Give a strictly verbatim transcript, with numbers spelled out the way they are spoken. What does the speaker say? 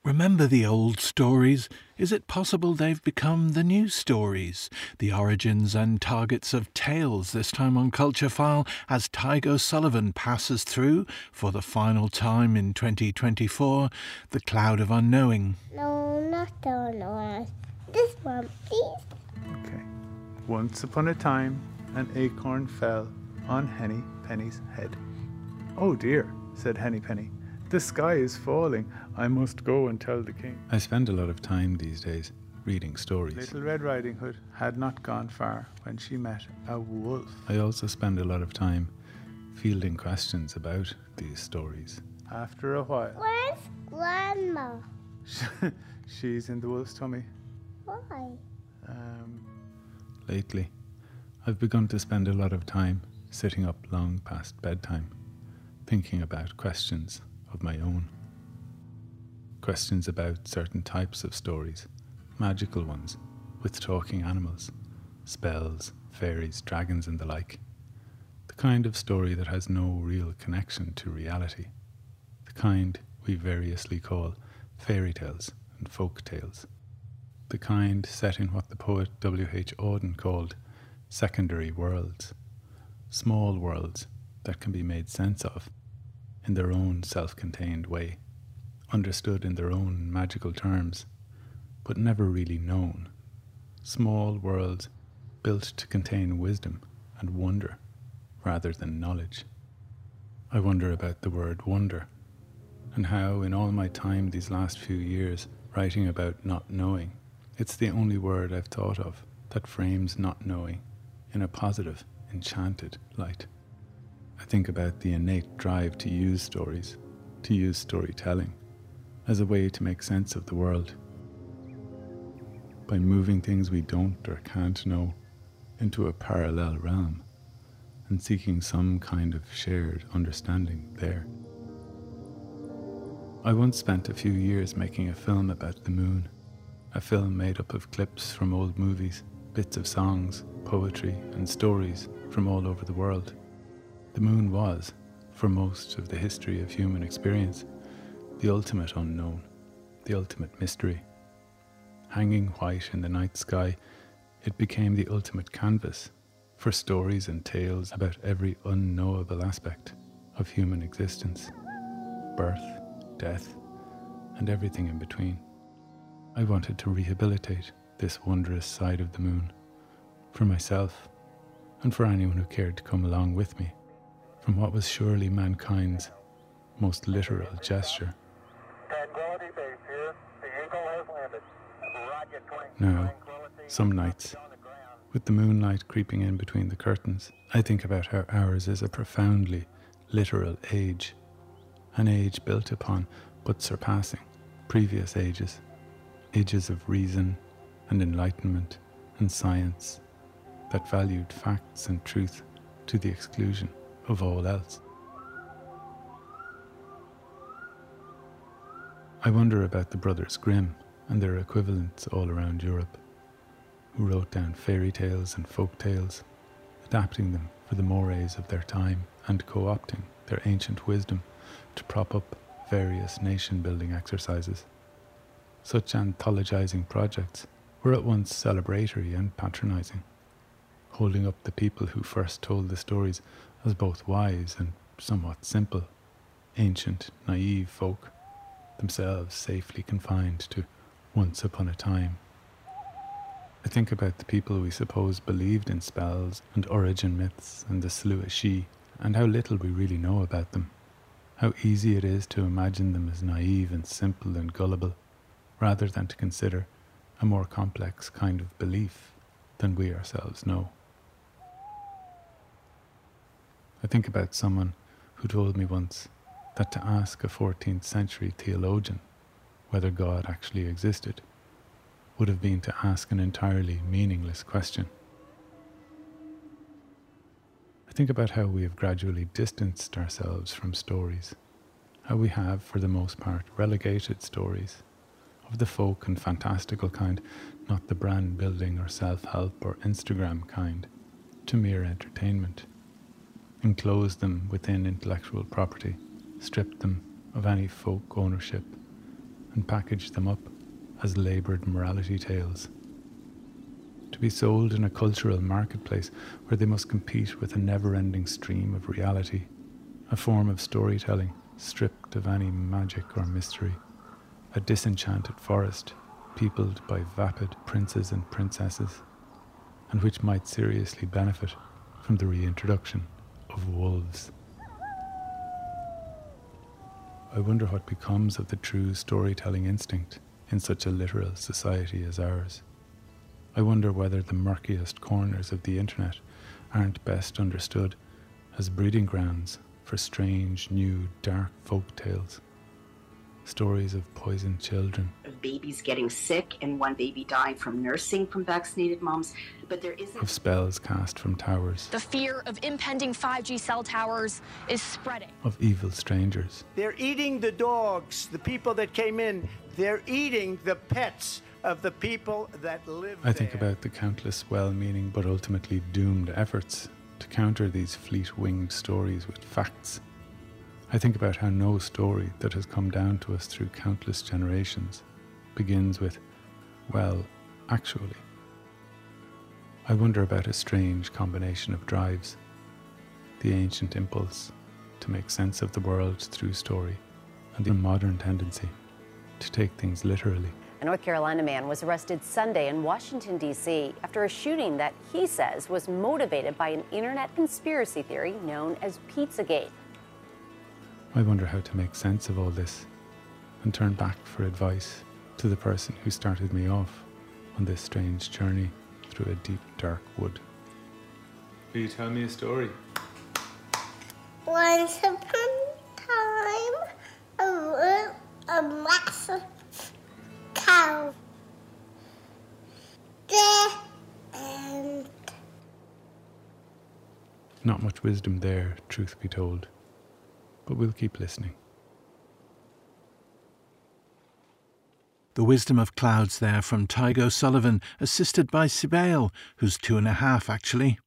Remember the old stories? Is it possible they've become the new stories? The origins and targets of tales, this time on Culture File, as Tig O'Sullivan passes through, for the final time in twenty twenty-four, the cloud of unknowing. No, not the unknowing. This one, please. Okay. Once upon a time, an acorn fell on Henny Penny's head. "Oh dear," said Henny Penny. "The sky is falling. I must go and tell the king." I spend a lot of time these days reading stories. Little Red Riding Hood had not gone far when she met a wolf. I also spend a lot of time fielding questions about these stories. After a while, Where's Grandma? she's in the wolf's tummy. Why? Um, Lately, I've begun to spend a lot of time sitting up long past bedtime, thinking about questions of my own. Questions about certain types of stories, magical ones, with talking animals, spells, fairies, dragons and the like. The kind of story that has no real connection to reality. The kind we variously call fairy tales and folk tales. The kind set in what the poet W H Auden called secondary worlds. Small worlds that can be made sense of in their own self-contained way, understood in their own magical terms, but never really known. Small worlds built to contain wisdom and wonder rather than knowledge. I wonder about the word wonder, and how in all my time these last few years writing about not knowing, it's the only word I've thought of that frames not knowing in a positive, enchanted light. I think about the innate drive to use stories, to use storytelling, as a way to make sense of the world. By moving things we don't or can't know into a parallel realm and seeking some kind of shared understanding there. I once spent a few years making a film about the moon, a film made up of clips from old movies, bits of songs, poetry and stories from all over the world. The moon was, for most of the history of human experience, the ultimate unknown, the ultimate mystery. Hanging white in the night sky, it became the ultimate canvas for stories and tales about every unknowable aspect of human existence, birth, death, and everything in between. I wanted to rehabilitate this wondrous side of the moon, for myself, and for anyone who cared to come along with me, from what was surely mankind's most literal gesture. Tranquility Base here. The Eagle has landed. Roger, twenty. Now, some nights, with the moonlight creeping in between the curtains, I think about how ours is a profoundly literal age, an age built upon but surpassing previous ages, ages of reason and enlightenment and science that valued facts and truth to the exclusion of all else. I wonder about the Brothers Grimm and their equivalents all around Europe, who wrote down fairy tales and folk tales, adapting them for the mores of their time and co-opting their ancient wisdom to prop up various nation-building exercises. Such anthologizing projects were at once celebratory and patronizing, holding up the people who first told the stories as both wise and somewhat simple, ancient, naive folk, themselves safely confined to once upon a time. I think about the people we suppose believed in spells and origin myths and the Slua Shi, and how little we really know about them, how easy it is to imagine them as naive and simple and gullible, rather than to consider a more complex kind of belief than we ourselves know. I think about someone who told me once that to ask a fourteenth century theologian whether God actually existed would have been to ask an entirely meaningless question. I think about how we have gradually distanced ourselves from stories, how we have, for the most part, relegated stories, of the folk and fantastical kind, not the brand building or self-help or Instagram kind, to mere entertainment, enclosed them within intellectual property, stripped them of any folk ownership, and package them up as laboured morality tales. To be sold in a cultural marketplace where they must compete with a never-ending stream of reality, a form of storytelling stripped of any magic or mystery, a disenchanted forest peopled by vapid princes and princesses, and which might seriously benefit from the reintroduction of wolves. I wonder what becomes of the true storytelling instinct in such a literal society as ours. I wonder whether the murkiest corners of the internet aren't best understood as breeding grounds for strange, new, dark folk tales. Stories of poisoned children, of babies getting sick and one baby dying from nursing from vaccinated moms, but there isn't... of spells cast from towers, The fear of impending five G cell towers is spreading. of evil strangers, They're eating the dogs, the people that came in. They're eating the pets of the people that live I think there. about the countless well-meaning but ultimately doomed efforts to counter these fleet-winged stories with facts. I think about how no story that has come down to us through countless generations begins with, well, actually. I wonder about a strange combination of drives, the ancient impulse to make sense of the world through story, and the modern tendency to take things literally. A North Carolina man was arrested Sunday in Washington, D C after a shooting that he says was motivated by an internet conspiracy theory known as Pizzagate. I wonder how to make sense of all this and turn back for advice to the person who started me off on this strange journey through a deep, dark wood. Will you tell me a story? Once upon a time, a, ru- a massive cow. The end. Not much wisdom there, truth be told, but we'll keep listening. The Wisdom of Clouds there from Tygo Sullivan, assisted by Sibel, who's two and a half actually.